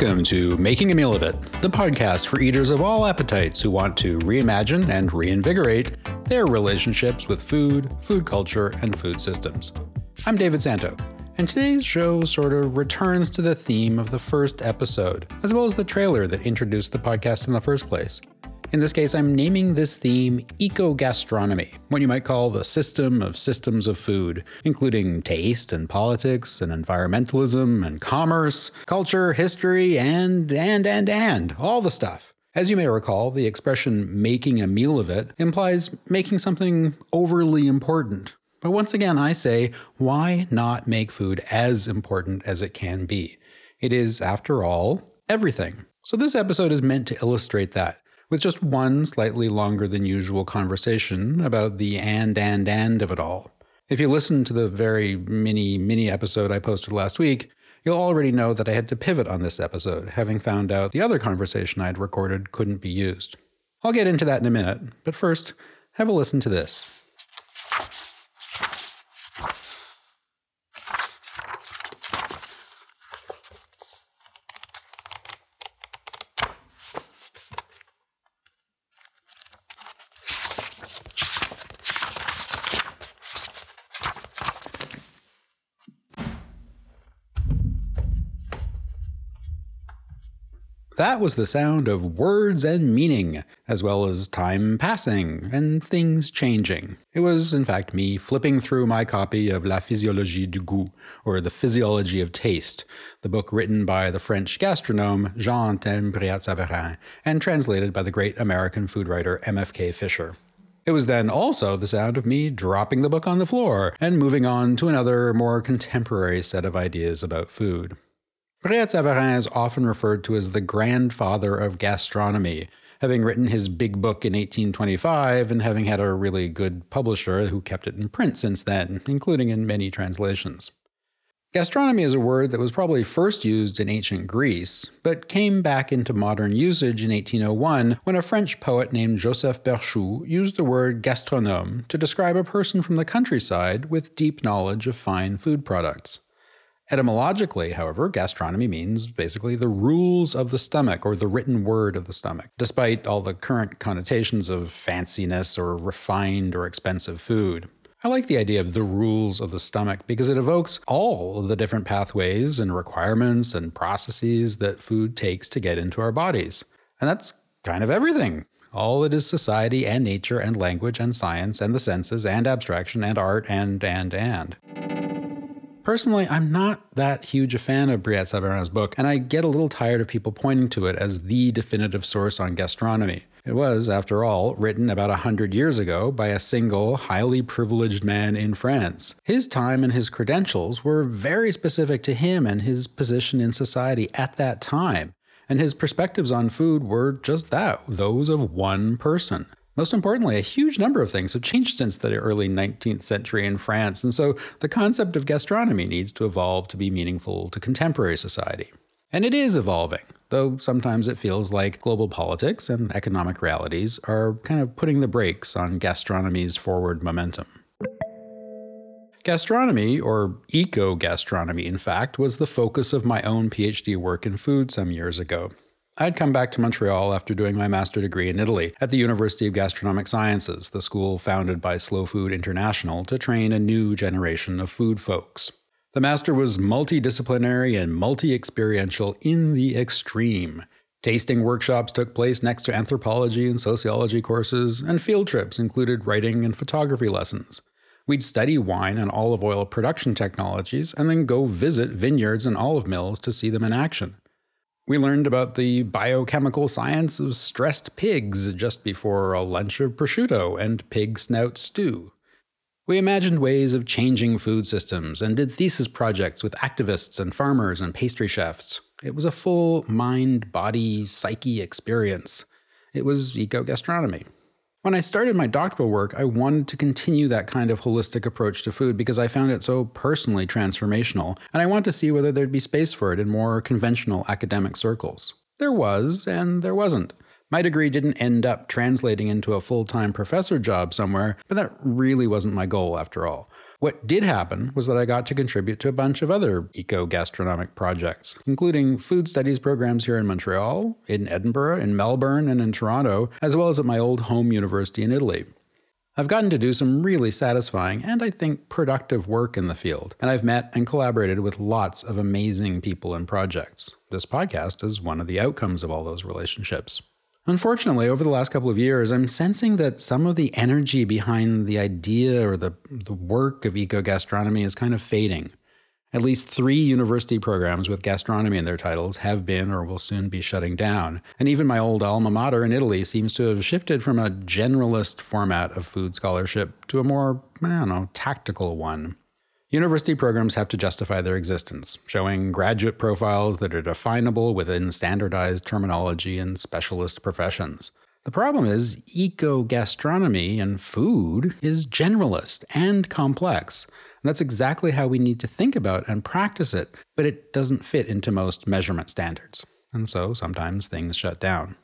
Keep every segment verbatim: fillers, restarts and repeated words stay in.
Welcome to Making a Meal of It, the podcast for eaters of all appetites who want to reimagine and reinvigorate their relationships with food, food culture, and food systems. I'm David Santo, and today's show sort of returns to the theme of the first episode, as well as the trailer that introduced the podcast in the first place. In this case, I'm naming this theme eco-gastronomy, what you might call the system of systems of food, including taste and politics and environmentalism and commerce, culture, history, and, and, and, and, all the stuff. As you may recall, the expression making a meal of it implies making something overly important. But once again, I say, why not make food as important as it can be? It is, after all, everything. So this episode is meant to illustrate that, with just one slightly longer than usual conversation about the and, and, and of it all. If you listened to the very mini, mini episode I posted last week, you'll already know that I had to pivot on this episode, having found out the other conversation I'd recorded couldn't be used. I'll get into that in a minute, but first, have a listen to this. That was the sound of words and meaning, as well as time passing and things changing. It was, in fact, me flipping through my copy of La Physiologie du Goût, or The Physiology of Taste, the book written by the French gastronome Jean-Antoine Brillat-Savarin and translated by the great American food writer M F K Fisher. It was then also the sound of me dropping the book on the floor and moving on to another, more contemporary set of ideas about food. Brillat-Savarin is often referred to as the grandfather of gastronomy, having written his big book in eighteen twenty-five and having had a really good publisher who kept it in print since then, including in many translations. Gastronomy is a word that was probably first used in ancient Greece, but came back into modern usage in eighteen oh one when a French poet named Joseph Berchoux used the word gastronome to describe a person from the countryside with deep knowledge of fine food products. Etymologically, however, gastronomy means basically the rules of the stomach or the written word of the stomach, despite all the current connotations of fanciness or refined or expensive food. I like the idea of the rules of the stomach because it evokes all of the different pathways and requirements and processes that food takes to get into our bodies. And that's kind of everything. All it is society and nature and language and science and the senses and abstraction and art and, and, and. Personally, I'm not that huge a fan of Brillat-Savarin's book, and I get a little tired of people pointing to it as the definitive source on gastronomy. It was, after all, written about a hundred years ago by a single, highly privileged man in France. His time and his credentials were very specific to him and his position in society at that time, and his perspectives on food were just that, those of one person. Most importantly, a huge number of things have changed since the early nineteenth century in France, and so the concept of gastronomy needs to evolve to be meaningful to contemporary society. And it is evolving, though sometimes it feels like global politics and economic realities are kind of putting the brakes on gastronomy's forward momentum. Gastronomy, or eco-gastronomy in fact, was the focus of my own PhD work in food some years ago. I'd come back to Montreal after doing my master's degree in Italy at the University of Gastronomic Sciences, the school founded by Slow Food International to train a new generation of food folks. The master was multidisciplinary and multi-experiential in the extreme. Tasting workshops took place next to anthropology and sociology courses, and field trips included writing and photography lessons. We'd study wine and olive oil production technologies and then go visit vineyards and olive mills to see them in action. We learned about the biochemical science of stressed pigs just before a lunch of prosciutto and pig snout stew. We imagined ways of changing food systems and did thesis projects with activists and farmers and pastry chefs. It was a full mind, body, psyche experience. It was eco-gastronomy. When I started my doctoral work, I wanted to continue that kind of holistic approach to food because I found it so personally transformational, and I wanted to see whether there'd be space for it in more conventional academic circles. There was, and there wasn't. My degree didn't end up translating into a full-time professor job somewhere, but that really wasn't my goal after all. What did happen was that I got to contribute to a bunch of other eco-gastronomic projects, including food studies programs here in Montreal, in Edinburgh, in Melbourne, and in Toronto, as well as at my old home university in Italy. I've gotten to do some really satisfying and I think productive work in the field, and I've met and collaborated with lots of amazing people and projects. This podcast is one of the outcomes of all those relationships. Unfortunately, over the last couple of years, I'm sensing that some of the energy behind the idea or the, the work of eco-gastronomy is kind of fading. At least three university programs with gastronomy in their titles have been or will soon be shutting down. And even my old alma mater in Italy seems to have shifted from a generalist format of food scholarship to a more, I don't know, tactical one. University programs have to justify their existence, showing graduate profiles that are definable within standardized terminology and specialist professions. The problem is, eco-gastronomy and food is generalist and complex. And that's exactly how we need to think about and practice it, but it doesn't fit into most measurement standards. And so sometimes things shut down.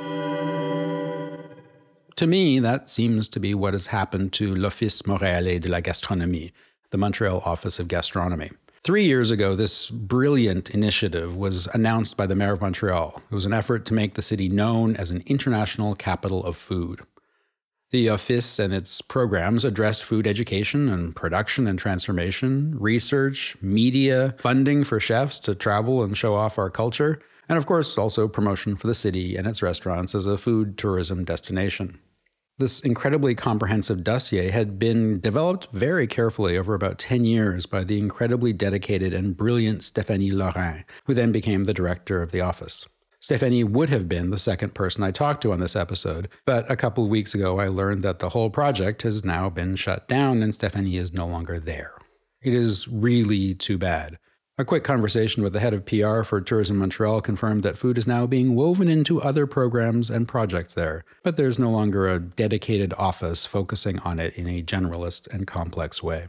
To me, that seems to be what has happened to l'Office Montréalais de la Gastronomie, the Montreal Office of Gastronomy. Three years ago, this brilliant initiative was announced by the Mayor of Montreal. It was an effort to make the city known as an international capital of food. The office and its programs addressed food education and production and transformation, research, media, funding for chefs to travel and show off our culture, and of course also promotion for the city and its restaurants as a food tourism destination. This incredibly comprehensive dossier had been developed very carefully over about ten years by the incredibly dedicated and brilliant Stéphanie Laurin, who then became the director of the office. Stéphanie would have been the second person I talked to on this episode, but a couple of weeks ago I learned that the whole project has now been shut down and Stéphanie is no longer there. It is really too bad. A quick conversation with the head of P R for Tourism Montreal confirmed that food is now being woven into other programs and projects there, but there's no longer a dedicated office focusing on it in a generalist and complex way.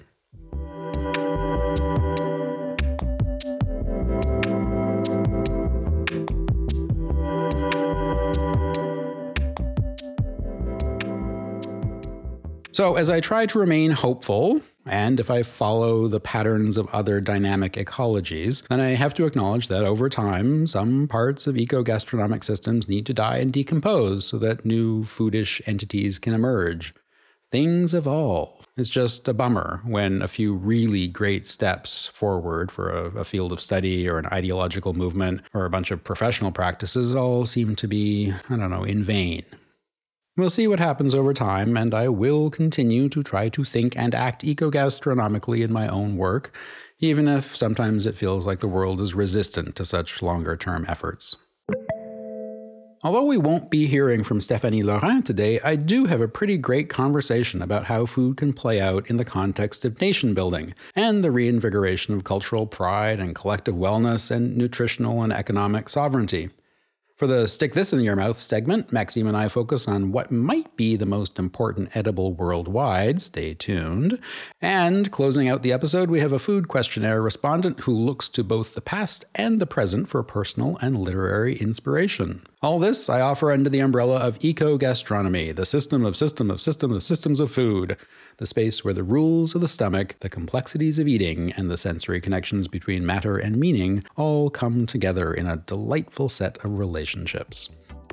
So as I try to remain hopeful, and if I follow the patterns of other dynamic ecologies, then I have to acknowledge that over time, some parts of eco-gastronomic systems need to die and decompose so that new foodish entities can emerge. Things evolve. It's just a bummer when a few really great steps forward for a, a field of study or an ideological movement or a bunch of professional practices all seem to be, I don't know, in vain. We'll see what happens over time, and I will continue to try to think and act eco-gastronomically in my own work, even if sometimes it feels like the world is resistant to such longer-term efforts. Although we won't be hearing from Stéphanie Laurin today, I do have a pretty great conversation about how food can play out in the context of nation building, and the reinvigoration of cultural pride and collective wellness and nutritional and economic sovereignty. For the Stick This in Your Mouth segment, Maxime and I focus on what might be the most important edible worldwide. Stay tuned. And closing out the episode, we have a food questionnaire respondent who looks to both the past and the present for personal and literary inspiration. All this I offer under the umbrella of eco-gastronomy, the system of system of system of systems of food, the space where the rules of the stomach, the complexities of eating, and the sensory connections between matter and meaning all come together in a delightful set of relationships.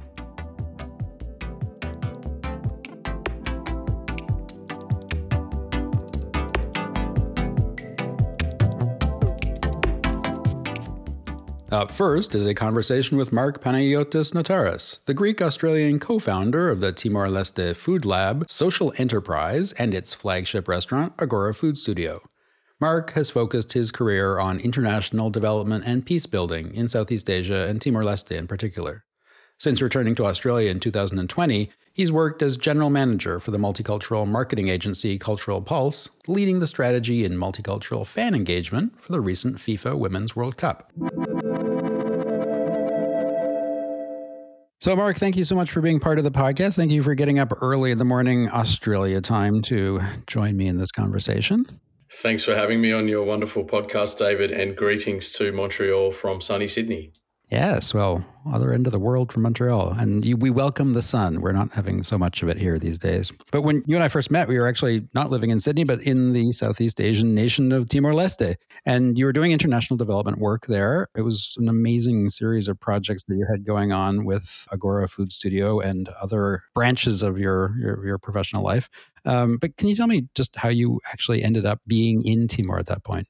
Up first is a conversation with Mark Panagiotis Notaras, the Greek-Australian co-founder of the Timor-Leste Food Lab social enterprise and its flagship restaurant, Agora Food Studio. Mark has focused his career on international development and peace building in Southeast Asia and Timor-Leste in particular. Since returning to Australia in two thousand twenty, he's worked as general manager for the multicultural marketing agency Cultural Pulse, leading the strategy in multicultural fan engagement for the recent FIFA Women's World Cup. So, Mark, thank you so much for being part of the podcast. Thank you for getting up early in the morning Australia time to join me in this conversation. Thanks for having me on your wonderful podcast, David, and greetings to Montreal from sunny Sydney. Yes, well, other end of the world from Montreal. And you, we welcome the sun. We're not having so much of it here these days. But when you and I first met, we were actually not living in Sydney, but in the Southeast Asian nation of Timor-Leste. And you were doing international development work there. It was an amazing series of projects that you had going on with Agora Food Studio and other branches of your, your, your professional life. Um, but can you tell me just how you actually ended up being in Timor at that point?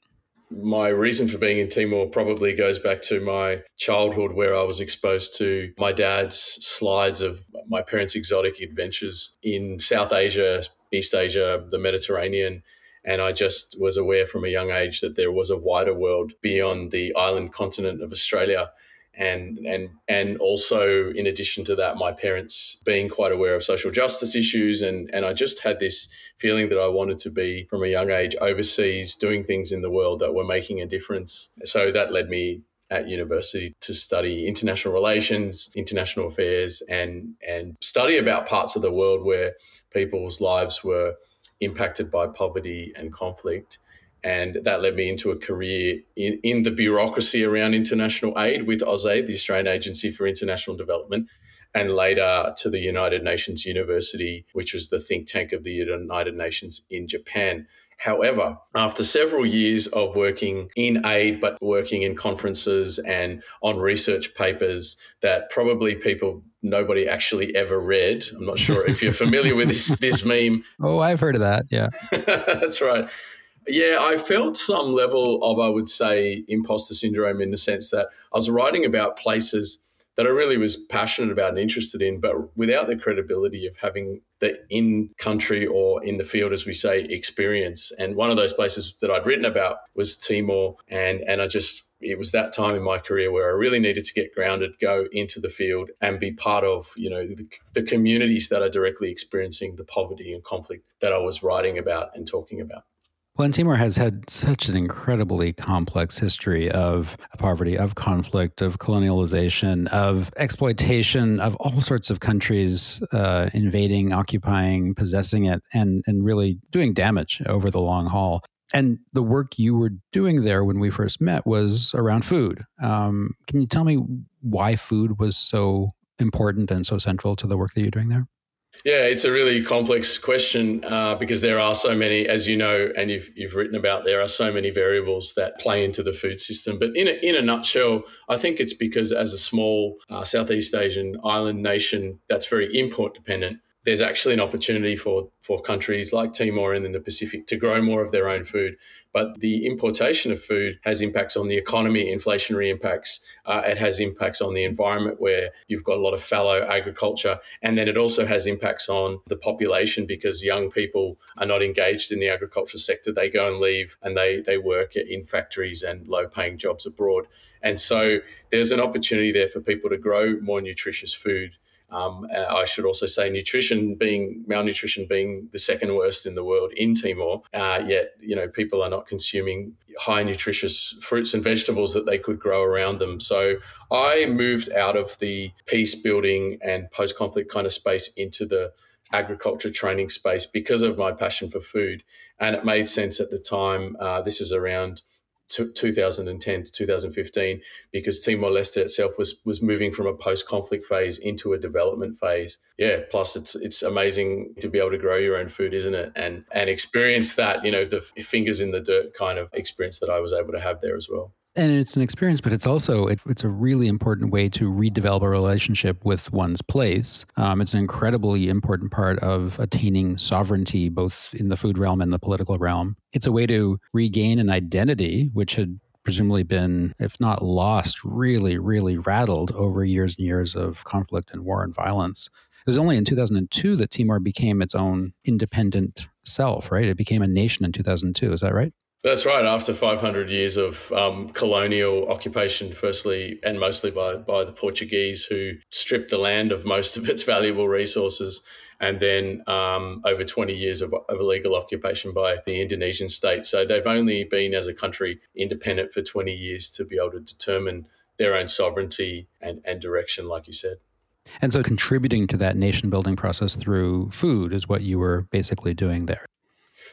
My reason for being in Timor probably goes back to my childhood, where I was exposed to my dad's slides of my parents' exotic adventures in South Asia, East Asia, the Mediterranean. And I just was aware from a young age that there was a wider world beyond the island continent of Australia. And and and also, in addition to that, my parents being quite aware of social justice issues. And, and I just had this feeling that I wanted to be, from a young age, overseas, doing things in the world that were making a difference. So that led me at university to study international relations, international affairs, and, and study about parts of the world where people's lives were impacted by poverty and conflict. And that led me into a career in, in the bureaucracy around international aid with AusAid, the Australian Agency for International Development, and later to the United Nations University, which was the think tank of the United Nations in Japan. However, after several years of working in aid, but working in conferences and on research papers that probably people, nobody actually ever read. I'm not sure if you're familiar with this, this meme. Oh, I've heard of that. Yeah. That's right. Yeah, I felt some level of, I would say, imposter syndrome, in the sense that I was writing about places that I really was passionate about and interested in, but without the credibility of having the in-country or in the field, as we say, experience. And one of those places that I'd written about was Timor. And, and I just, it was that time in my career where I really needed to get grounded, go into the field and be part of, you know, the, the communities that are directly experiencing the poverty and conflict that I was writing about and talking about. Well, and Timor has had such an incredibly complex history of poverty, of conflict, of colonialization, of exploitation, of all sorts of countries uh, invading, occupying, possessing it, and, and really doing damage over the long haul. And the work you were doing there when we first met was around food. Um, can you tell me why food was so important and so central to the work that you're doing there? Yeah, it's a really complex question uh, because there are so many, as you know, and you've you've written about, there are so many variables that play into the food system. But in a, in a nutshell, I think it's because as a small uh, Southeast Asian island nation that's very import dependent, there's actually an opportunity for, for countries like Timor and in the Pacific to grow more of their own food. But the importation of food has impacts on the economy, inflationary impacts. Uh, it has impacts on the environment, where you've got a lot of fallow agriculture. And then it also has impacts on the population, because young people are not engaged in the agricultural sector. They go and leave and they, they work in factories and low-paying jobs abroad. And so there's an opportunity there for people to grow more nutritious food. Um, I should also say nutrition being, malnutrition being the second worst in the world in Timor, uh, yet, you know, people are not consuming high nutritious fruits and vegetables that they could grow around them. So I moved out of the peace building and post-conflict kind of space into the agriculture training space because of my passion for food. And it made sense at the time. Uh, this is around two thousand ten to two thousand fifteen, because Timor-Leste itself was was moving from a post-conflict phase into a development phase. Yeah, plus it's it's amazing to be able to grow your own food, isn't it? And and experience that, you know, the fingers in the dirt kind of experience that I was able to have there as well. And it's an experience, but it's also, it, it's a really important way to redevelop a relationship with one's place. Um, it's an incredibly important part of attaining sovereignty, both in the food realm and the political realm. It's a way to regain an identity, which had presumably been, if not lost, really, really rattled over years and years of conflict and war and violence. It was only in two thousand two that Timor became its own independent self, right? It became a nation in two thousand two. Is that right? That's right. After five hundred years of um, colonial occupation, firstly and mostly by, by the Portuguese, who stripped the land of most of its valuable resources, and then um, over twenty years of, of illegal occupation by the Indonesian state. So they've only been, as a country, independent for twenty years to be able to determine their own sovereignty and, and direction, like you said. And so contributing to that nation building process through food is what you were basically doing there.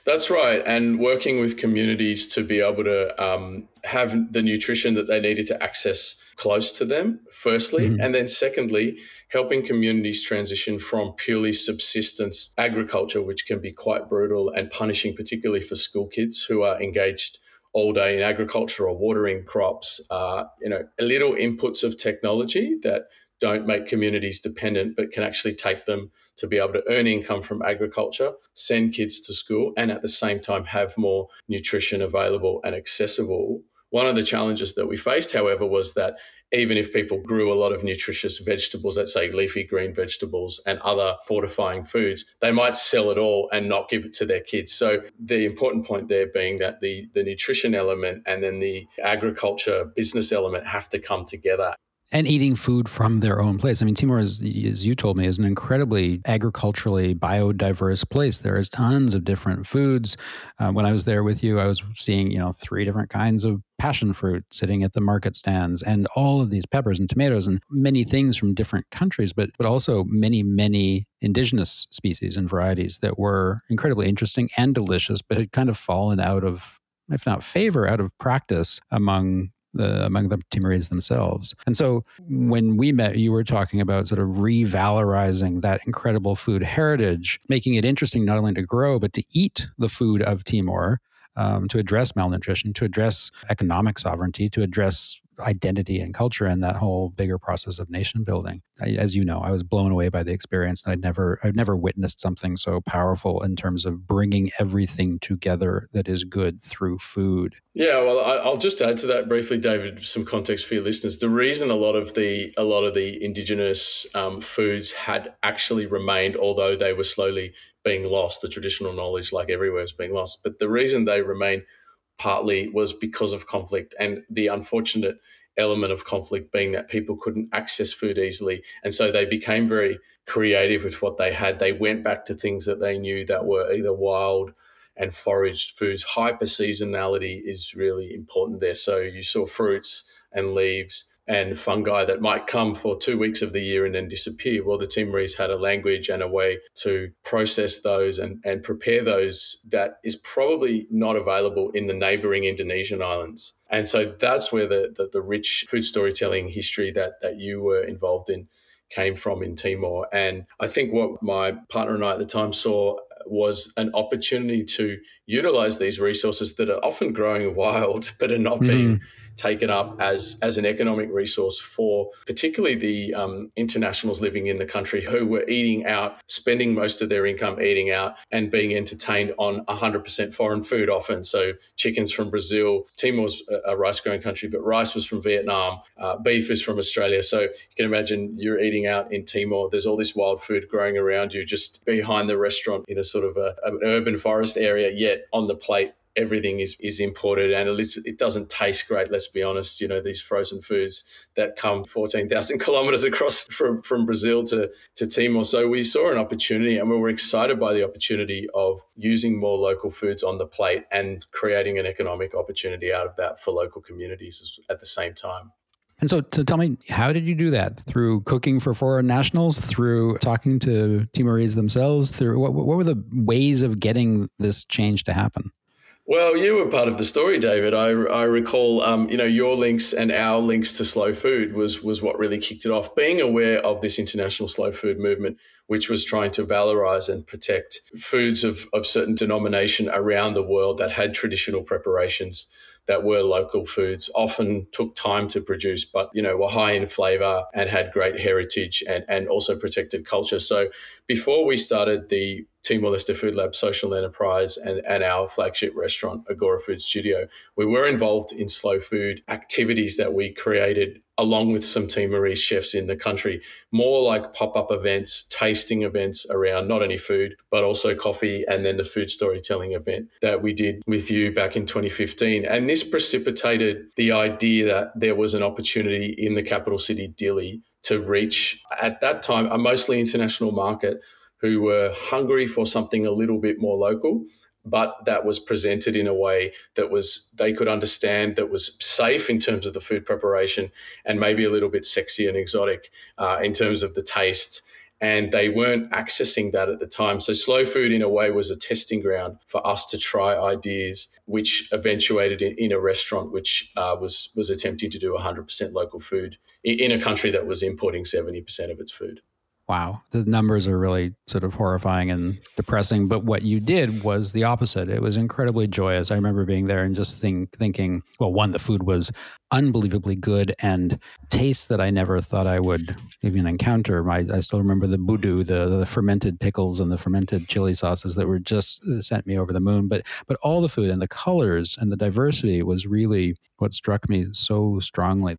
That's right. And working with communities to be able to um, have the nutrition that they needed to access close to them, firstly. Mm-hmm. And then secondly, helping communities transition from purely subsistence agriculture, which can be quite brutal and punishing, particularly for school kids who are engaged all day in agriculture or watering crops, uh, you know, little inputs of technology that don't make communities dependent, but can actually take them to be able to earn income from agriculture, send kids to school, and at the same time have more nutrition available and accessible. One of the challenges that we faced, however, was that even if people grew a lot of nutritious vegetables, let's say leafy green vegetables and other fortifying foods, they might sell it all and not give it to their kids. So the important point there being that the, the nutrition element and then the agriculture business element have to come together. And eating food from their own place. I mean, Timor, is, as you told me, is an incredibly agriculturally biodiverse place. There is tons of different foods. Uh, when I was there with you, I was seeing, you know, three different kinds of passion fruit sitting at the market stands, and all of these peppers and tomatoes and many things from different countries, but but also many, many indigenous species and varieties that were incredibly interesting and delicious, but had kind of fallen out of, if not favor, out of practice among The, among the Timorese themselves. And so when we met, you were talking about sort of revalorizing that incredible food heritage, making it interesting not only to grow, but to eat the food of Timor, um, to address malnutrition, to address economic sovereignty, to address identity and culture and that whole bigger process of nation building. I, as you know, I was blown away by the experience, and I'd never, I've never witnessed something so powerful in terms of bringing everything together that is good through food. Yeah, well, I'll just add to that briefly, David, some context for your listeners. The reason a lot of the a lot of the indigenous um, foods had actually remained, although they were slowly being lost, the traditional knowledge, like everywhere, is being lost. But the reason they remained partly was because of conflict, and the unfortunate element of conflict being that people couldn't access food easily. And so they became very creative with what they had. They went back to things that they knew that were either wild and foraged foods. Hyper seasonality is really important there. So you saw fruits and leaves and fungi that might come for two weeks of the year and then disappear. Well, the Timorese had a language and a way to process those and, and prepare those that is probably not available in the neighboring Indonesian islands. And so that's where the, the, the rich food storytelling history that, that you were involved in came from in Timor. And I think what my partner and I at the time saw was an opportunity to utilize these resources that are often growing wild but are not mm. being taken up as, as an economic resource for particularly the um, internationals living in the country who were eating out, spending most of their income eating out and being entertained on one hundred percent foreign food often. So chickens from Brazil, Timor's a rice-growing country, but rice was from Vietnam, uh, beef is from Australia. So you can imagine you're eating out in Timor, there's all this wild food growing around you just behind the restaurant in a sort of a, an urban forest area, yet on the plate everything is, is imported, and it doesn't taste great, let's be honest. You know, these frozen foods that come fourteen thousand kilometers across from, from Brazil to, to Timor. So we saw an opportunity, and we were excited by the opportunity of using more local foods on the plate and creating an economic opportunity out of that for local communities at the same time. And so, to tell me, how did you do that? Through cooking for foreign nationals? Through talking to Timorese themselves? Through what, what were the ways of getting this change to happen? Well, you were part of the story, David. I, I recall, um, you know, your links and our links to slow food was was what really kicked it off. Being aware of this international slow food movement, which was trying to valorize and protect foods of, of certain denomination around the world that had traditional preparations that were local foods, often took time to produce, but, you know, were high in flavor and had great heritage and, and also protected culture. So before we started the Timor-Leste Food Lab social enterprise and, and our flagship restaurant, Agora Food Studio, we were involved in slow food activities that we created along with some Timorese chefs in the country, more like pop-up events, tasting events around not only food, but also coffee, and then the food storytelling event that we did with you back in twenty fifteen. And this precipitated the idea that there was an opportunity in the capital city, Dili, to reach, at that time, a mostly international market who were hungry for something a little bit more local, but that was presented in a way that was they could understand, that was safe in terms of the food preparation, and maybe a little bit sexy and exotic uh, in terms of the taste, and they weren't accessing that at the time. So Slow Food, in a way, was a testing ground for us to try ideas, which eventuated in, in a restaurant which uh, was was attempting to do one hundred percent local food in, in a country that was importing seventy percent of its food. Wow. The numbers are really sort of horrifying and depressing. But what you did was the opposite. It was incredibly joyous. I remember being there and just think, thinking, well, one, the food was unbelievably good and tastes that I never thought I would even encounter. My, I still remember the budu, the, the fermented pickles and the fermented chili sauces that were just sent me over the moon. But, but all the food and the colors and the diversity was really what struck me so strongly.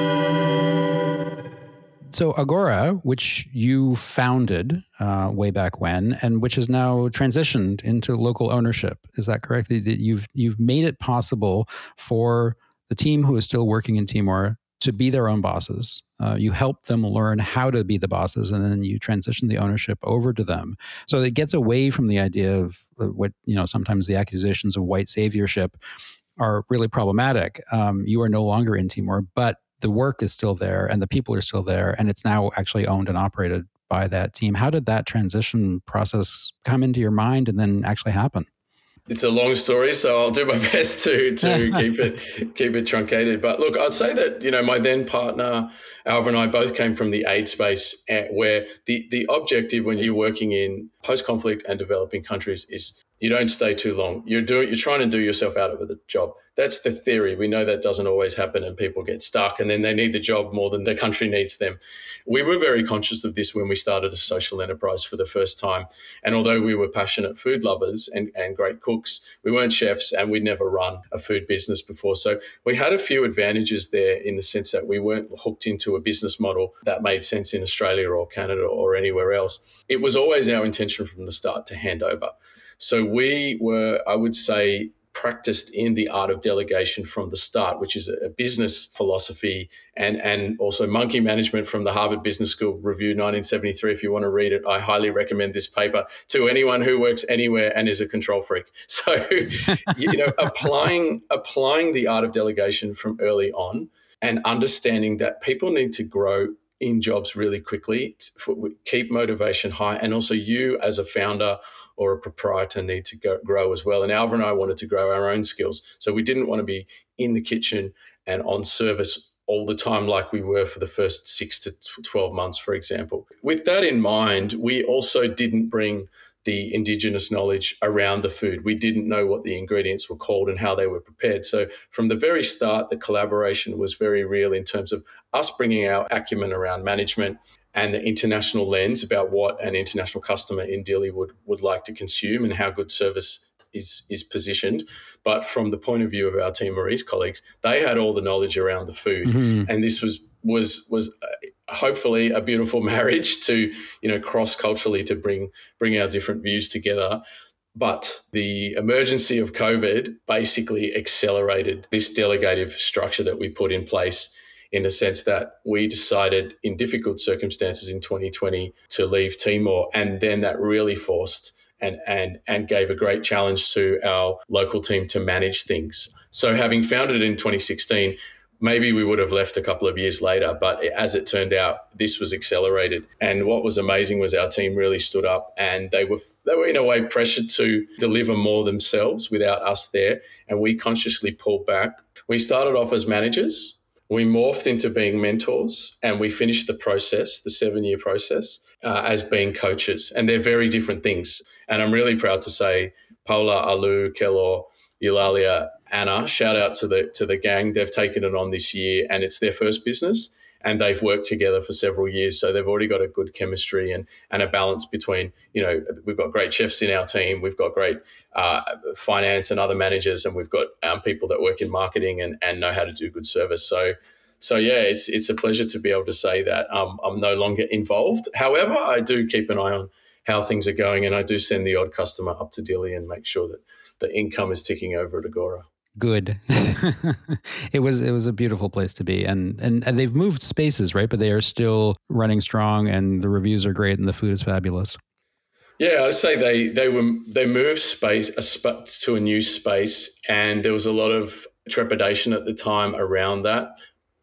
So Agora, which you founded uh, way back when, and which has now transitioned into local ownership, is that correct? That you've you've made it possible for the team who is still working in Timor to be their own bosses. Uh, you help them learn how to be the bosses, and then you transition the ownership over to them. So it gets away from the idea of what, you know, sometimes the accusations of white saviorship are really problematic. Um, you are no longer in Timor, but the work is still there and the people are still there, and it's now actually owned and operated by that team. How did that transition process come into your mind and then actually happen? It's a long story, so I'll do my best to to keep it keep it truncated. But look, I'd say that, you know, my then partner, Alva, and I both came from the aid space, where the, the objective when you're working in post-conflict and developing countries is you don't stay too long. You're doing, you're trying to do yourself out of the job. That's the theory. We know that doesn't always happen and people get stuck and then they need the job more than the country needs them. We were very conscious of this when we started a social enterprise for the first time. And although we were passionate food lovers and, and great cooks, we weren't chefs and we'd never run a food business before. So we had a few advantages there in the sense that we weren't hooked into a business model that made sense in Australia or Canada or anywhere else. It was always our intention from the start to hand over. So we were, I would say, practiced in the art of delegation from the start, which is a business philosophy and, and also monkey management from the Harvard Business School Review nineteen seventy-three. If you want to read it, I highly recommend this paper to anyone who works anywhere and is a control freak. So, you know, applying applying the art of delegation from early on and understanding that people need to grow in jobs really quickly, keep motivation high, and also you as a founder or a proprietor need to go, grow as well. And Alva and I wanted to grow our own skills. So we didn't want to be in the kitchen and on service all the time like we were for the first six to twelve months, for example. With that in mind, we also didn't bring the indigenous knowledge around the food. We didn't know what the ingredients were called and how they were prepared. So from the very start, the collaboration was very real in terms of us bringing our acumen around management and the international lens about what an international customer in Dili would, would like to consume and how good service is, is positioned. But from the point of view of our Timorese colleagues, they had all the knowledge around the food. Mm-hmm. And this was was was hopefully a beautiful marriage to, you know, cross-culturally to bring bring our different views together. But the emergency of COVID basically accelerated this delegative structure that we put in place, in the sense that we decided in difficult circumstances in twenty twenty to leave Timor. And then that really forced and, and, and gave a great challenge to our local team to manage things. So having founded it in twenty sixteen, maybe we would have left a couple of years later, but as it turned out, this was accelerated. And what was amazing was our team really stood up and they were, they were in a way pressured to deliver more themselves without us there. And we consciously pulled back. We started off as managers. We morphed into being mentors, and we finished the process, the seven-year process, uh, as being coaches. And they're very different things. And I'm really proud to say Paula, Alu, Kelor, Eulalia, Anna, shout out to the to the gang. They've taken it on this year, and it's their first business, and they've worked together for several years. So they've already got a good chemistry and, and a balance between, you know, we've got great chefs in our team, we've got great uh, finance and other managers, and we've got um, people that work in marketing and, and know how to do good service. So, so yeah, it's it's a pleasure to be able to say that um, I'm no longer involved. However, I do keep an eye on how things are going, and I do send the odd customer up to Dili and make sure that the income is ticking over at Agora. Good. It was it was a beautiful place to be, and, and and they've moved spaces, right? But they are still running strong, and the reviews are great, and the food is fabulous. Yeah, I'd say they they were they moved space a sp- to a new space, and there was a lot of trepidation at the time around that.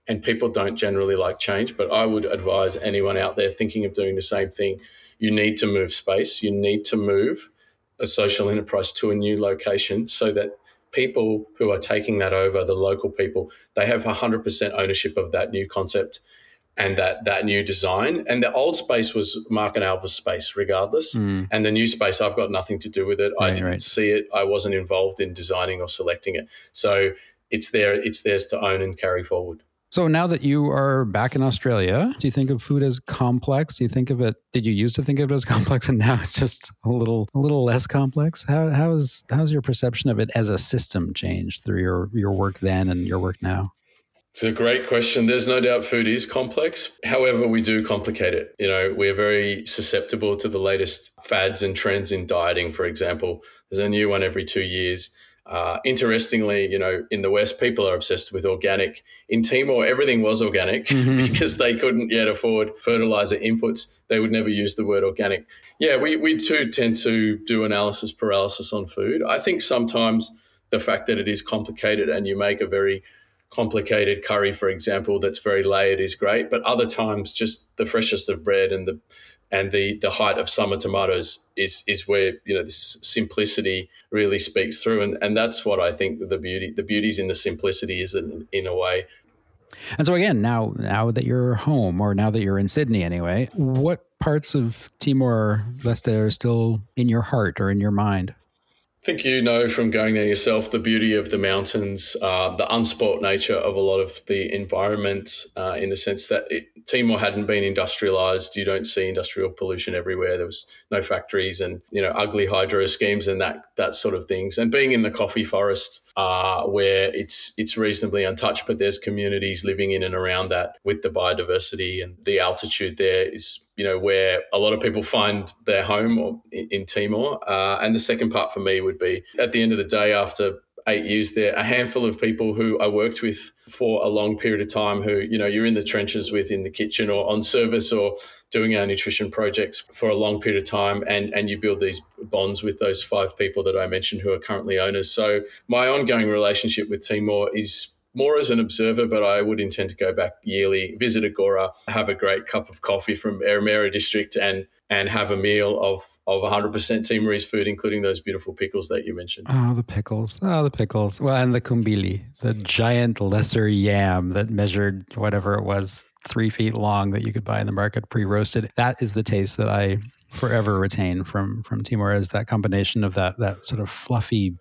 and people don't generally like change, but I would advise anyone out there thinking of doing the same thing, you need to move space. You need to move a social enterprise to a new location so that people who are taking that over, the local people, they have one hundred percent ownership of that new concept and that that new design. And the old space was Mark and Alva's space regardless. Mm. And the new space, I've got nothing to do with it. Right, I didn't right. see it. I wasn't involved in designing or selecting it. So it's there, it's theirs to own and carry forward. So now that you are back in Australia, do you think of food as complex? Do you think of it, did you used to think of it as complex and now it's just a little a little less complex? How how's how's your perception of it as a system changed through your, your work then and your work now? It's a great question. There's no doubt food is complex. However, we do complicate it. You know, we're very susceptible to the latest fads and trends in dieting, for example. There's a new one every two years. Uh, interestingly, you know, in the West, people are obsessed with organic. In Timor, everything was organic mm-hmm. because they couldn't yet afford fertilizer inputs. They would never use the word organic. Yeah, we, we too tend to do analysis paralysis on food. I think sometimes the fact that it is complicated and you make a very complicated curry, for example, that's very layered is great. But other times, just the freshest of bread and the and the the height of summer tomatoes is is where, you know, this simplicity really speaks through. And, and that's what I think the beauty, the beauty's in the simplicity is in, in a way. And so again, now, now that you're home, or now that you're in Sydney anyway, what parts of Timor-Leste are still in your heart or in your mind? I think you know from going there yourself the beauty of the mountains, uh, the unspoilt nature of a lot of the environment uh, in the sense that it, Timor hadn't been industrialised. You don't see industrial pollution everywhere. There was no factories and, you know, ugly hydro schemes and that that sort of things. And being in the coffee forest uh, where it's it's reasonably untouched, but there's communities living in and around that with the biodiversity, and the altitude there is, you know, where a lot of people find their home or in, in Timor. Uh, and the second part for me would be at the end of the day, after eight years there, a handful of people who I worked with for a long period of time who, you know, you're in the trenches with in the kitchen or on service or doing our nutrition projects for a long period of time. And, and you build these bonds with those five people that I mentioned who are currently owners. So my ongoing relationship with Timor is more as an observer, but I would intend to go back yearly, visit Agora, have a great cup of coffee from Erimera district and and have a meal of, of one hundred percent Timorese food, including those beautiful pickles that you mentioned. Oh, the pickles. Oh, the pickles. Well, and the kumbili, the giant lesser yam that measured whatever it was, three feet long that you could buy in the market pre-roasted. That is the taste that I forever retain from, from Timor, is that combination of that that sort of fluffy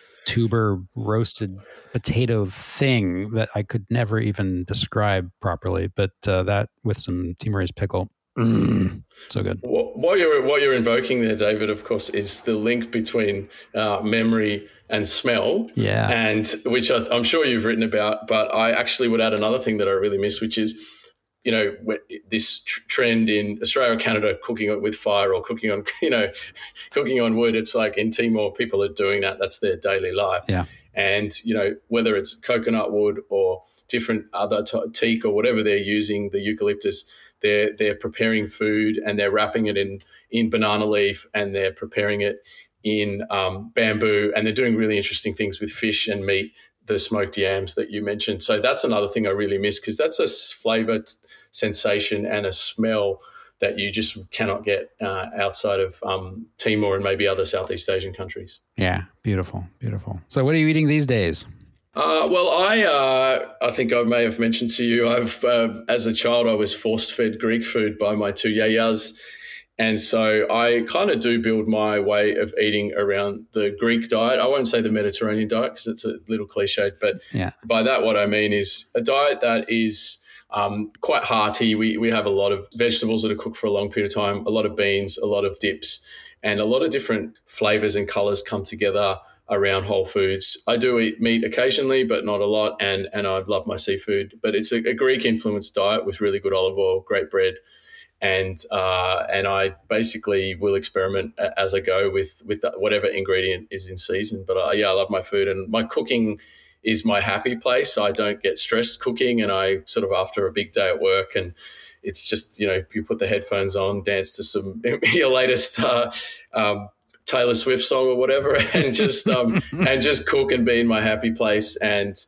tuber roasted potato thing that I could never even describe properly, but uh, that with some Timorese pickle. Mm, so good. What you're what you're invoking there, David, of course, is the link between uh, memory and smell. Yeah, and which I, I'm sure you've written about. But I actually would add another thing that I really miss, which is, you know, this tr- trend in Australia or Canada, cooking with fire or cooking on, you know, cooking on wood. It's like in Timor, people are doing that. That's their daily life. Yeah, and you know, whether it's coconut wood or different other t- teak or whatever they're using, the eucalyptus. They're they're preparing food and they're wrapping it in, in banana leaf and they're preparing it in um, bamboo, and they're doing really interesting things with fish and meat, the smoked yams that you mentioned. So that's another thing I really miss, because that's a flavour t- sensation and a smell that you just cannot get uh, outside of um, Timor and maybe other Southeast Asian countries. Yeah, beautiful, beautiful. So what are you eating these days? Uh, well, I uh, I think I may have mentioned to you, I've uh, as a child, I was force-fed Greek food by my two yayas. And so I kind of do build my way of eating around the Greek diet. I won't say the Mediterranean diet because it's a little cliched, but yeah. By that what I mean is a diet that is um, quite hearty. We, we have a lot of vegetables that are cooked for a long period of time, a lot of beans, a lot of dips, and a lot of different flavors and colors come together around whole foods. I do eat meat occasionally, but not a lot, and and I love my seafood. But it's a, a Greek-influenced diet with really good olive oil, great bread, and uh, and I basically will experiment as I go with with whatever ingredient is in season. But I, yeah, I love my food, and my cooking is my happy place. I don't get stressed cooking, and I sort of after a big day at work, and it's just, you know, you put the headphones on, dance to some your latest Uh, um, Taylor Swift song or whatever, and just um, and just cook and be in my happy place. And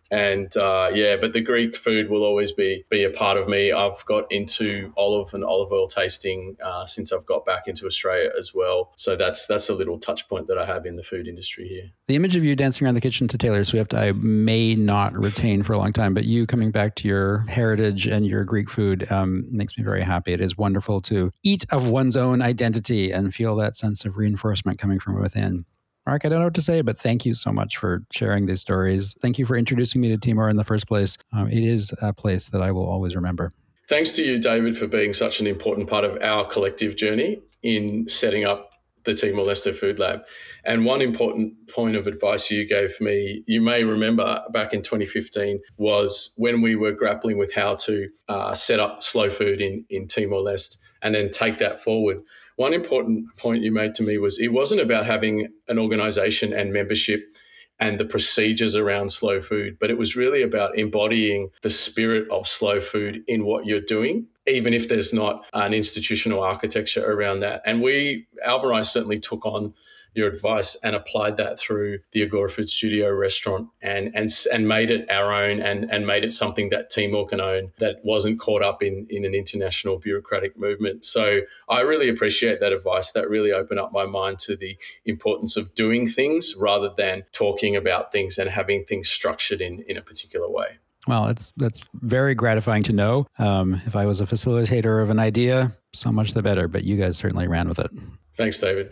And uh, yeah, but the Greek food will always be be a part of me. I've got into olive and olive oil tasting uh, since I've got back into Australia as well. So that's that's a little touch point that I have in the food industry here. The image of you dancing around the kitchen to Taylor Swift, I may not retain for a long time, but you coming back to your heritage and your Greek food um, makes me very happy. It is wonderful to eat of one's own identity and feel that sense of reinforcement coming from within. Mark, I don't know what to say, but thank you so much for sharing these stories. Thank you for introducing me to Timor in the first place. Um, it is a place that I will always remember. Thanks to you, David, for being such an important part of our collective journey in setting up the Timor-Leste Food Lab. And one important point of advice you gave me, you may remember back in twenty fifteen, was when we were grappling with how to uh, set up slow food in, in Timor-Leste and then take that forward. One important point you made to me was it wasn't about having an organisation and membership and the procedures around slow food, but it was really about embodying the spirit of slow food in what you're doing, even if there's not an institutional architecture around that. And we, Alva and I certainly took on your advice and applied that through the Agora Food Studio restaurant and and and made it our own and, and made it something that Timor can own that wasn't caught up in, in an international bureaucratic movement. So I really appreciate that advice. That really opened up my mind to the importance of doing things rather than talking about things and having things structured in, in a particular way. Well, it's that's very gratifying to know. Um, if I was a facilitator of an idea, so much the better, but you guys certainly ran with it. Thanks, David.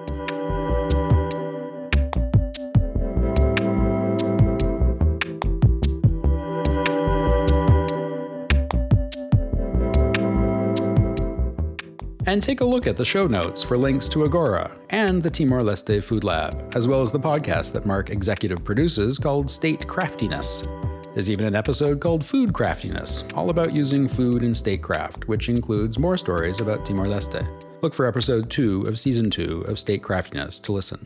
And take a look at the show notes for links to Agora and the Timor-Leste Food Lab, as well as the podcast that Mark executive produces called State Craftiness. There's even an episode called Food Craftiness, all about using food in statecraft, which includes more stories about Timor-Leste. Look for episode two of season two of State Craftiness to listen.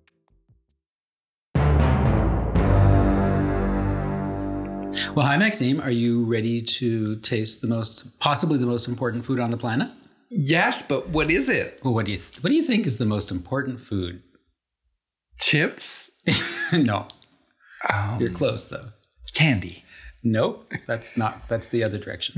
Well, hi, Maxime. Are you ready to taste the most, possibly the most important food on the planet? Yes, but what is it? Well, what do you th- what do you think is the most important food? Chips? No. Um, You're close, though. Candy. Nope. That's not. That's the other direction.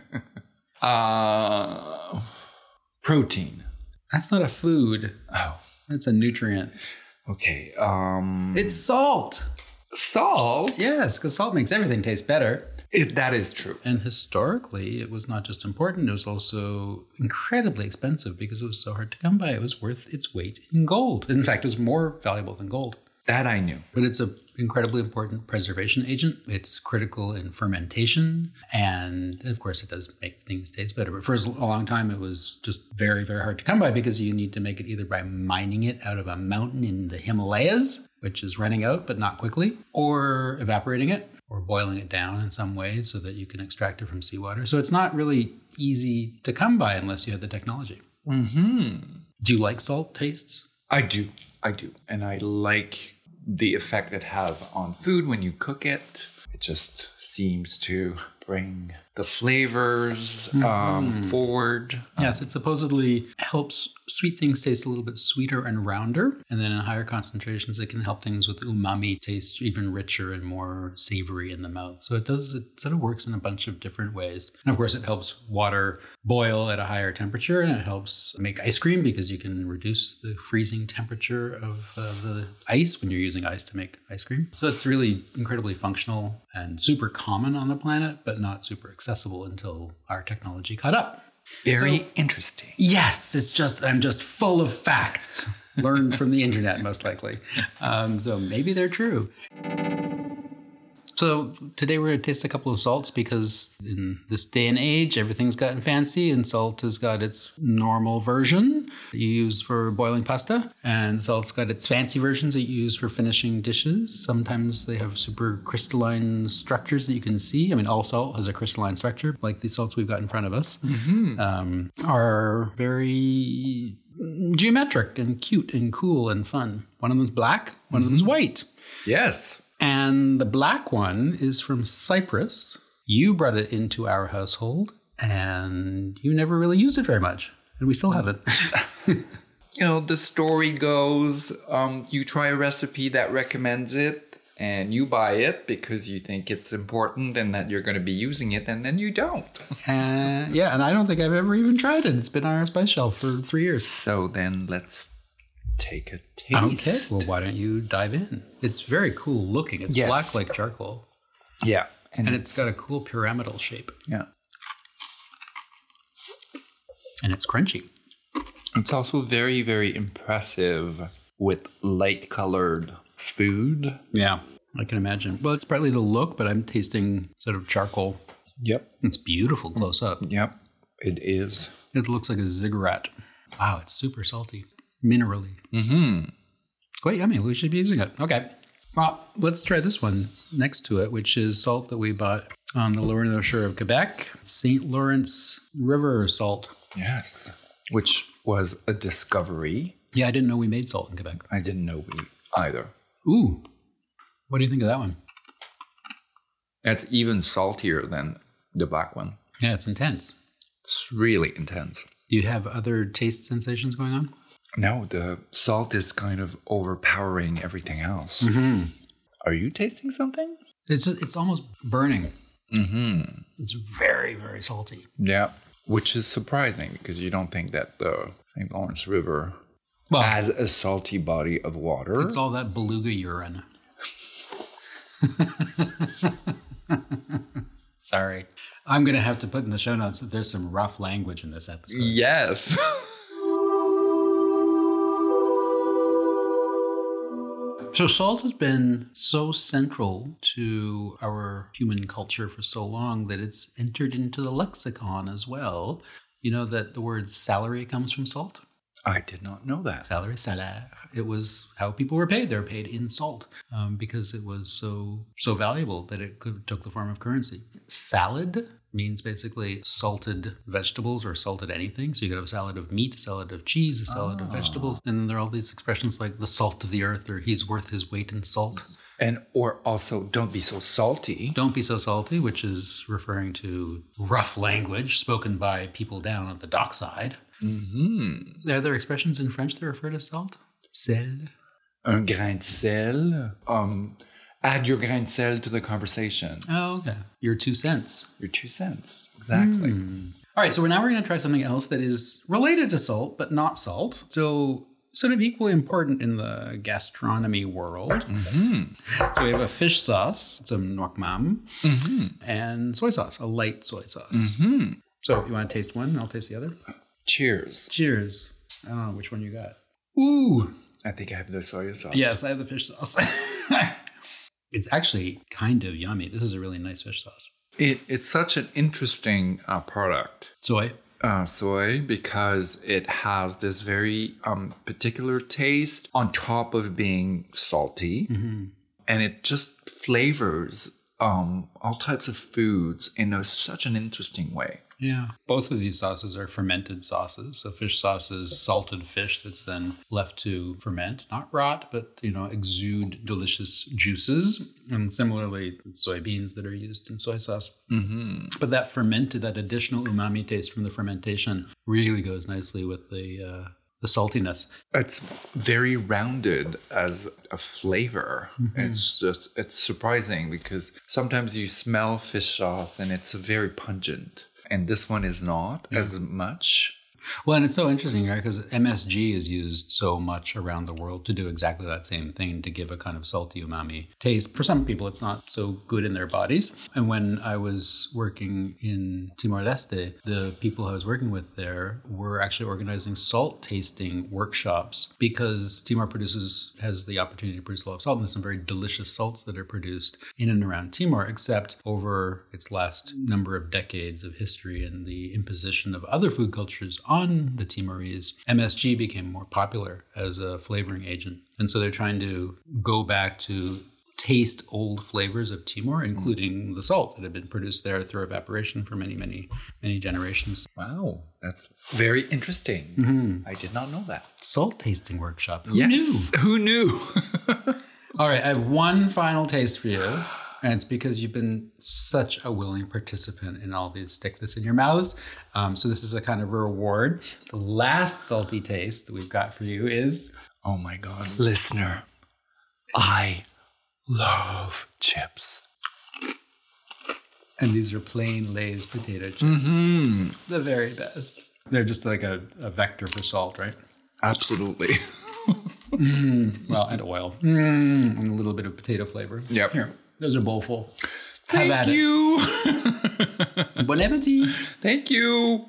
uh, protein. That's not a food. Oh. That's a nutrient. Okay. Um, It's salt. Salt? Yes, because salt makes everything taste better. It, that is true. And historically, it was not just important, it was also incredibly expensive because it was so hard to come by. It was worth its weight in gold. In fact, it was more valuable than gold. That I knew. But it's an incredibly important preservation agent. It's critical in fermentation. And of course, it does make things taste better. But for a long time, it was just very, very hard to come by because you need to make it either by mining it out of a mountain in the Himalayas, which is running out, but not quickly, or evaporating it, or boiling it down in some way so that you can extract it from seawater. So it's not really easy to come by unless you have the technology. Mm-hmm. Do you like salt tastes? I do. I do. And I like the effect it has on food when you cook it. It just seems to bring the flavors um, mm-hmm. forward. Yes, it supposedly helps sweet things taste a little bit sweeter and rounder. And then in higher concentrations, it can help things with umami taste even richer and more savory in the mouth. So it does, it sort of works in a bunch of different ways. And of course, it helps water boil at a higher temperature, and it helps make ice cream because you can reduce the freezing temperature of uh, the ice when you're using ice to make ice cream. So it's really incredibly functional and super common on the planet, but not super accessible until our technology caught up. Very so, interesting. Yes, it's just, I'm just full of facts learned from the internet, most likely. Um, so maybe they're true. So today we're going to taste a couple of salts because in this day and age, everything's gotten fancy and salt has got its normal version that you use for boiling pasta. And salt's got its fancy versions that you use for finishing dishes. Sometimes they have super crystalline structures that you can see. I mean, all salt has a crystalline structure, like these salts we've got in front of us, mm-hmm. um, are very geometric and cute and cool and fun. One of them's black, one mm-hmm. of them's white. Yes. And the black one is from Cyprus. You brought it into our household, and you never really used it very much. And we still have it. You know, the story goes, um, you try a recipe that recommends it. and you buy it because you think it's important and that you're going to be using it, and then you don't. Uh, yeah, and I don't think I've ever even tried it. It's been on our spice shelf for three years. So then let's take a taste. Okay, well, why don't you dive in? It's very cool looking. It's Yes. black like charcoal. Yeah. And, and it's, it's got a cool pyramidal shape. Yeah. And it's crunchy. It's also very, very impressive with light-colored food. Yeah, I can imagine. Well, it's partly the look, but I'm tasting sort of charcoal. Yep. It's beautiful close up. Yep. It is. It looks like a ziggurat. Wow, it's super salty. Minerally. Mm-hmm. Quite yummy. We should be using it. Okay. Well, let's try this one next to it, which is salt that we bought on the Lower North Shore of Quebec. Saint Lawrence River salt. Yes. Which was a discovery. Yeah, I didn't know we made salt in Quebec. I didn't know we either. Ooh. What do you think of that one? It's even saltier than the black one. Yeah, it's intense. It's really intense. Do you have other taste sensations going on? No, the salt is kind of overpowering everything else. Mm-hmm. Are you tasting something? It's it's almost burning. Mm-hmm. It's very, very salty. Yeah. Which is surprising because you don't think that the Saint Lawrence River Well, has a salty body of water. It's all that beluga urine. Sorry. I'm going to have to put in the show notes that there's some rough language in this episode. Yes. So salt has been so central to our human culture for so long that it's entered into the lexicon as well. You know that the word salary comes from salt? I did not know that. Salary, salaire. It was how people were paid. They were paid in salt um, because it was so so valuable that it could, took the form of currency. Salad means basically salted vegetables or salted anything. So you could have a salad of meat, a salad of cheese, a salad Oh. of vegetables. And then there are all these expressions like the salt of the earth or he's worth his weight in salt. And or also don't be so salty. Don't be so salty, which is referring to rough language spoken by people down at the dockside. Mm-hmm. Are there expressions in French that refer to salt? Sel. Un grain de sel. Um, add your grain de sel to the conversation. Oh, okay. Your two cents. Your two cents. Exactly. Mm. All right, so now we're going to try something else that is related to salt, but not salt. So sort of equally important in the gastronomy world. Mm-hmm. So we have a fish sauce, some nuoc mam, Mm-hmm. and soy sauce, a light soy sauce. Mm-hmm. So you want to taste one and I'll taste the other? Cheers. Cheers. I don't know which one you got. Ooh. I think I have the soy sauce. Yes, I have the fish sauce. It's actually kind of yummy. This is a really nice fish sauce. It, it's such an interesting uh, product. Soy. Uh, soy, because it has this very um, particular taste on top of being salty. Mm-hmm. And it just flavors um, all types of foods in a, such an interesting way. Yeah. Both of these sauces are fermented sauces. So fish sauce is salted fish that's then left to ferment, not rot, but, you know, exude delicious juices. And similarly, soybeans that are used in soy sauce. Mm-hmm. But that fermented, that additional umami taste from the fermentation really goes nicely with the uh, the saltiness. It's very rounded as a flavor. Mm-hmm. It's just, it's surprising because sometimes you smell fish sauce and it's very pungent. And this one is not Yeah. as much. Well, and it's so interesting, right? Because M S G is used so much around the world to do exactly that same thing, to give a kind of salty umami taste. For some people, it's not so good in their bodies. And when I was working in Timor-Leste, the people I was working with there were actually organizing salt tasting workshops because Timor produces, has the opportunity to produce a lot of salt. And there's some very delicious salts that are produced in and around Timor, except over its last number of decades of history and the imposition of other food cultures on the Timorese, M S G became more popular as a flavoring agent. And so they're trying to go back to taste old flavors of Timor, including the salt that had been produced there through evaporation for many, many, many generations. Wow, that's very interesting. Mm-hmm. I did not know that. Salt tasting workshop. Who Yes. knew? Who knew? All right, I have one final taste for you. And it's because you've been such a willing participant in all these stick this in your mouths. Um, so this is a kind of a reward. The last salty taste that we've got for you is... Oh my God. Listener, I love chips. And these are plain Lay's potato chips. Mm-hmm. The very best. They're just like a, a vector for salt, right? Absolutely. mm, well, and oil. Mm, and a little bit of potato flavor. Yep. Here, there's a bowl full. Thank Have at you. it. Bon appetit. Thank you.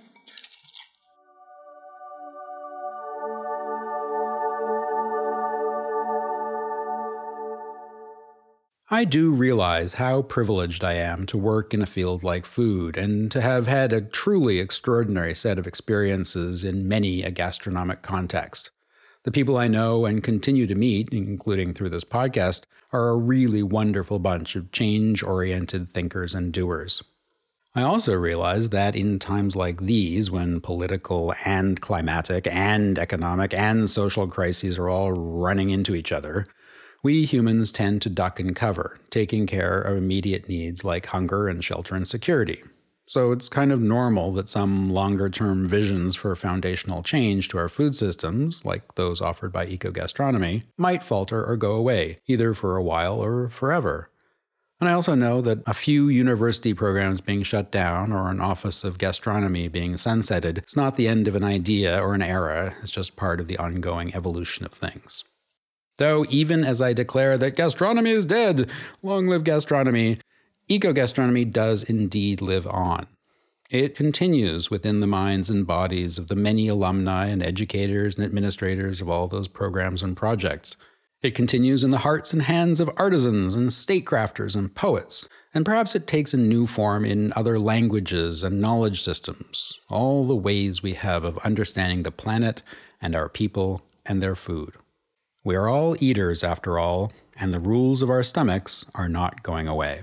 I do realize how privileged I am to work in a field like food and to have had a truly extraordinary set of experiences in many a gastronomic context. The people I know and continue to meet, including through this podcast, are a really wonderful bunch of change-oriented thinkers and doers. I also realize that in times like these, when political and climatic and economic and social crises are all running into each other, we humans tend to duck and cover, taking care of immediate needs like hunger and shelter and security. So it's kind of normal that some longer-term visions for foundational change to our food systems, like those offered by eco-gastronomy, might falter or go away, either for a while or forever. And I also know that a few university programs being shut down or an office of gastronomy being sunsetted is not the end of an idea or an era, it's just part of the ongoing evolution of things. Though even as I declare that gastronomy is dead, long live gastronomy, eco-gastronomy does indeed live on. It continues within the minds and bodies of the many alumni and educators and administrators of all those programs and projects. It continues in the hearts and hands of artisans and statecrafters and poets, and perhaps it takes a new form in other languages and knowledge systems, all the ways we have of understanding the planet and our people and their food. We are all eaters, after all, and the rules of our stomachs are not going away.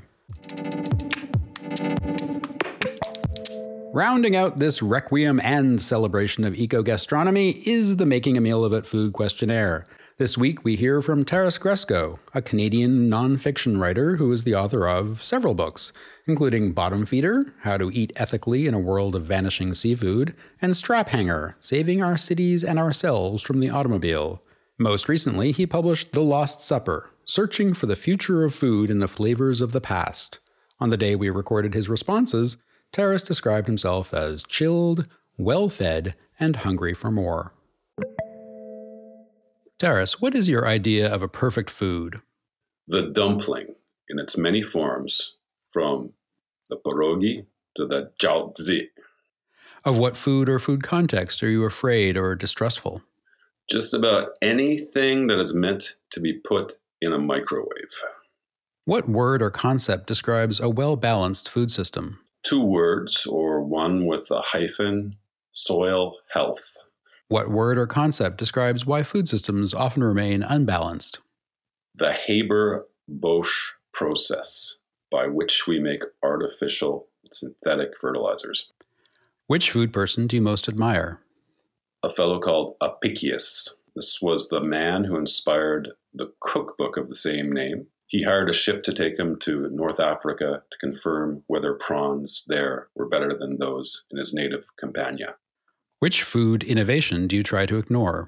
Rounding out this requiem and celebration of eco-gastronomy is the Making a Meal of It food questionnaire. This week we hear from Taras Gresko, a Canadian non-fiction writer who is the author of several books, including Bottom Feeder, How to Eat Ethically in a World of Vanishing Seafood, and Strap Hanger, Saving Our Cities and Ourselves from the Automobile. Most recently, he published The Lost Supper, Searching for the Future of Food in the Flavors of the Past. On the day we recorded his responses, Taras described himself as chilled, well-fed, and hungry for more. Taras, what is your idea of a perfect food? The dumpling in its many forms, from the pierogi to the jiaozi. Of what food or food context are you afraid or distrustful? Just about anything that is meant to be put in a microwave. What word or concept describes a well-balanced food system? Two words, or one with a hyphen: soil health. What word or concept describes why food systems often remain unbalanced? The Haber-Bosch process, by which we make artificial synthetic fertilizers. Which food person do you most admire? A fellow called Apicius. This was the man who inspired the cookbook of the same name. He hired a ship to take him to North Africa to confirm whether prawns there were better than those in his native Campania. Which food innovation do you try to ignore?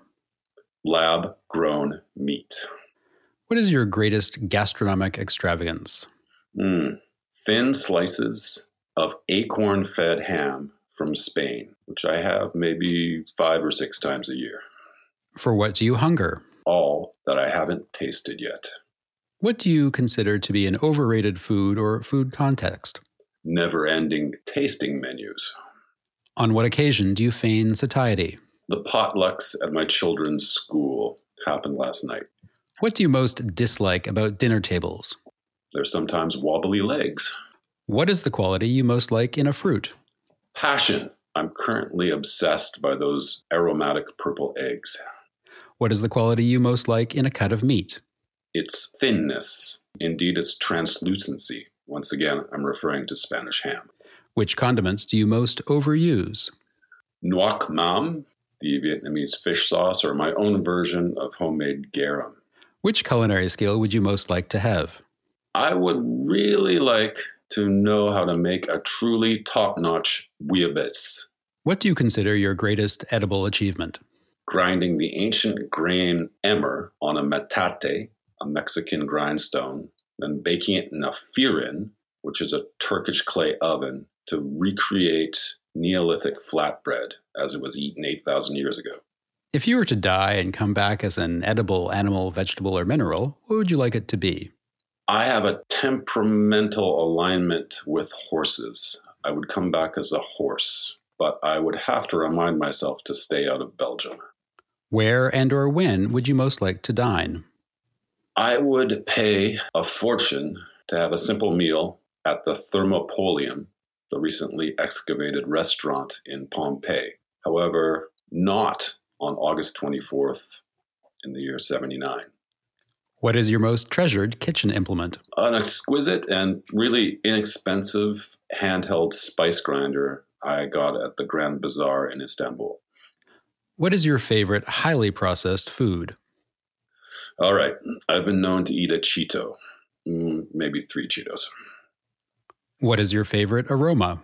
Lab-grown meat. What is your greatest gastronomic extravagance? Mm. Thin slices of acorn-fed ham from Spain, which I have maybe five or six times a year. For what do you hunger? All that I haven't tasted yet. What do you consider to be an overrated food or food context? Never-ending tasting menus. On what occasion do you feign satiety? The potlucks at my children's school happened last night. What do you most dislike about dinner tables? There's sometimes wobbly legs. What is the quality you most like in a fruit? Passion. I'm currently obsessed by those aromatic purple eggs. What is the quality you most like in a cut of meat? Its thinness. Indeed, its translucency. Once again, I'm referring to Spanish ham. Which condiments do you most overuse? Nuoc mam, the Vietnamese fish sauce, or my own version of homemade garum. Which culinary skill would you most like to have? I would really like to know how to make a truly top-notch bouillabaisse. What do you consider your greatest edible achievement? Grinding the ancient grain emmer on a metate, a Mexican grindstone, then baking it in a firin, which is a Turkish clay oven, to recreate Neolithic flatbread as it was eaten eight thousand years ago. If you were to die and come back as an edible animal, vegetable, or mineral, what would you like it to be? I have a temperamental alignment with horses. I would come back as a horse, but I would have to remind myself to stay out of Belgium. Where and or when would you most like to dine? I would pay a fortune to have a simple meal at the Thermopolium, the recently excavated restaurant in Pompeii. However, not on August twenty-fourth in the year seventy-nine. What is your most treasured kitchen implement? An exquisite and really inexpensive handheld spice grinder I got at the Grand Bazaar in Istanbul. What is your favorite highly processed food? All right, I've been known to eat a Cheeto, mm, maybe three Cheetos. What is your favorite aroma?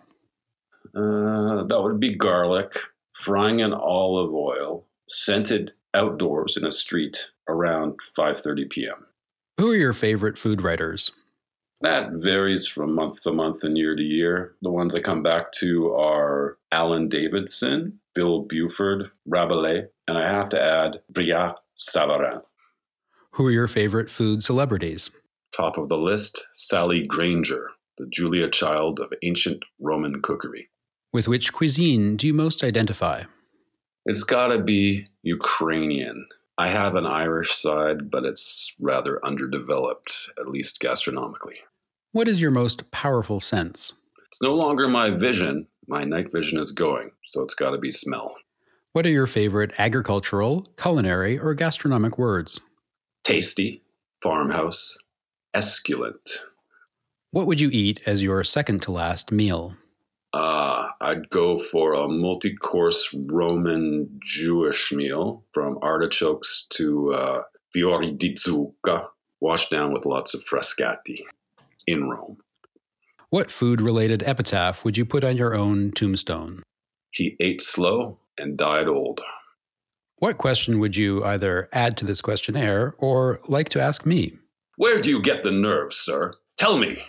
Uh, that would be garlic, frying in olive oil, scented outdoors in a street around five thirty p.m. Who are your favorite food writers? That varies from month to month and year to year. The ones I come back to are Alan Davidson, Bill Buford, Rabelais, and I have to add Brillat Savarin. Who are your favorite food celebrities? Top of the list, Sally Granger, the Julia Child of ancient Roman cookery. With which cuisine do you most identify? It's gotta be Ukrainian. I have an Irish side, but it's rather underdeveloped, at least gastronomically. What is your most powerful sense? It's no longer my vision. My night vision is going, so it's gotta be smell. What are your favorite agricultural, culinary, or gastronomic words? Tasty, farmhouse, esculent. What would you eat as your second to last meal? Uh, I'd go for a multi-course Roman Jewish meal, from artichokes to uh, fiori di zucca, washed down with lots of frescati in Rome. What food-related epitaph would you put on your own tombstone? He ate slow and died old. What question would you either add to this questionnaire or like to ask me? Where do you get the nerve, sir? Tell me.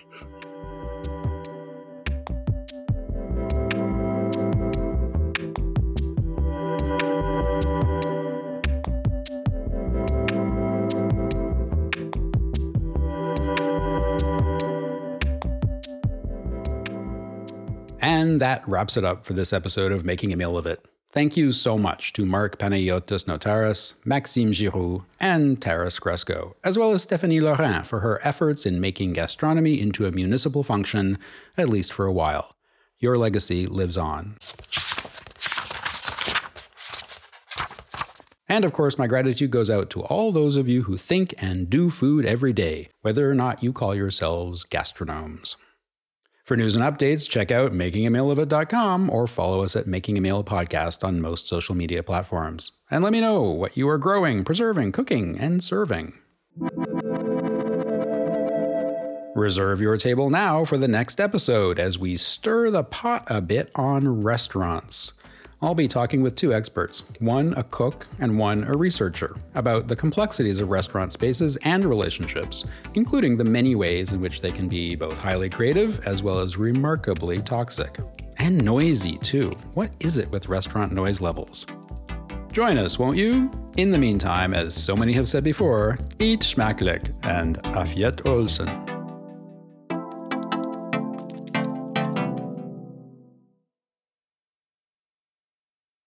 And that wraps it up for this episode of Making a Meal of It. Thank you so much to Mark Panayotis Notaras, Maxime Giroux, and Taras Gresko, as well as Stephanie Laurent for her efforts in making gastronomy into a municipal function, at least for a while. Your legacy lives on. And of course, my gratitude goes out to all those of you who think and do food every day, whether or not you call yourselves gastronomes. For news and updates, check out making a meal of it dot com or follow us at Making a Meal Podcast on most social media platforms. And let me know what you are growing, preserving, cooking, and serving. Reserve your table now for the next episode as we stir the pot a bit on restaurants. I'll be talking with two experts, one a cook and one a researcher, about the complexities of restaurant spaces and relationships, including the many ways in which they can be both highly creative as well as remarkably toxic. And noisy, too. What is it with restaurant noise levels? Join us, won't you? In the meantime, as so many have said before, eat schmacklich and Auf Wiedersehen.